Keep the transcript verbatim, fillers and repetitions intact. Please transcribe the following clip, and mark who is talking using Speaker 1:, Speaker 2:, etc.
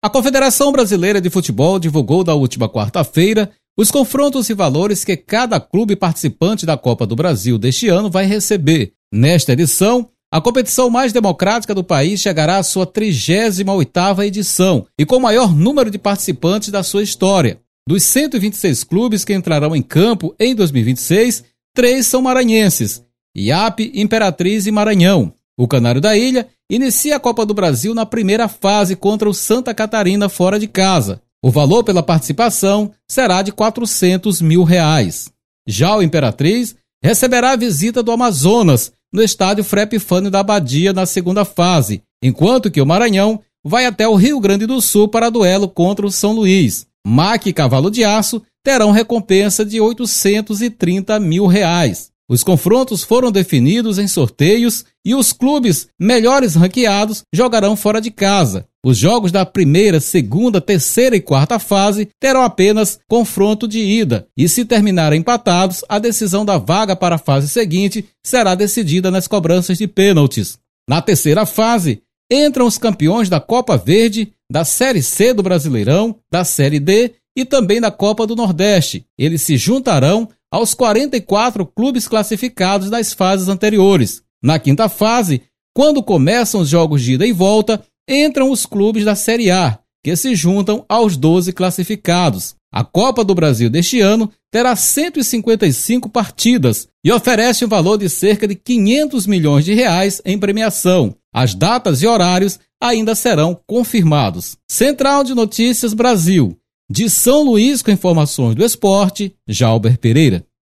Speaker 1: A Confederação Brasileira de Futebol divulgou na última quarta-feira os confrontos e valores que cada clube participante da Copa do Brasil deste ano vai receber. Nesta edição, a competição mais democrática do país chegará à sua trigésima oitava edição e com o maior número de participantes da sua história. Dos cento e vinte e seis clubes que entrarão em campo em dois mil e vinte e seis, três são maranhenses: I A P, Imperatriz e Maranhão. O Canário da Ilha inicia a Copa do Brasil na primeira fase contra o Santa Catarina fora de casa. O valor pela participação será de quatrocentos mil reais. Já o Imperatriz receberá a visita do Amazonas no estádio Frei Epifânio da Abadia na segunda fase, enquanto que o Maranhão vai até o Rio Grande do Sul para duelo contra o São Luís. M A C e Cavalo de Aço terão recompensa de oitocentos e trinta mil reais. Os confrontos foram definidos em sorteios e os clubes melhores ranqueados jogarão fora de casa. Os jogos da primeira, segunda, terceira e quarta fase terão apenas confronto de ida e, se terminarem empatados, a decisão da vaga para a fase seguinte será decidida nas cobranças de pênaltis. Na terceira fase, entram os campeões da Copa Verde, da Série C do Brasileirão, da Série D e também da Copa do Nordeste. Eles se juntarão aos quarenta e quatro clubes classificados das fases anteriores. Na quinta fase, quando começam os jogos de ida e volta, entram os clubes da Série A, que se juntam aos doze classificados. A Copa do Brasil deste ano terá cento e cinquenta e cinco partidas e oferece um valor de cerca de quinhentos milhões de reais em premiação. As datas e horários ainda serão confirmados. Central de Notícias Brasil. De São Luís, com informações do esporte, Jalber Pereira.